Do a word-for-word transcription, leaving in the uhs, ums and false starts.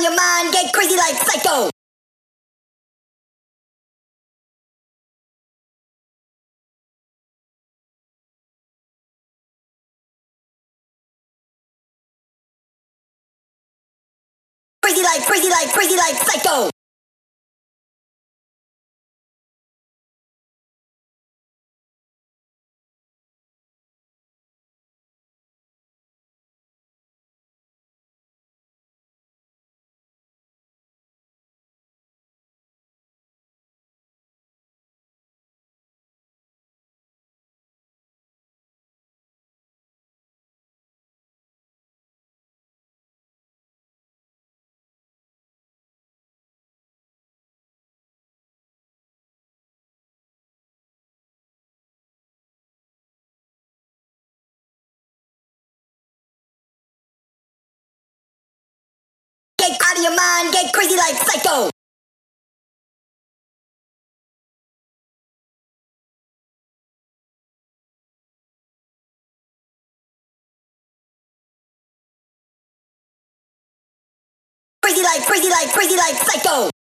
of your mind, get crazy like psycho. Crazy like, crazy like, crazy like psycho. Get out of your mind, get crazy like psycho. Crazy like, crazy like, crazy like psycho.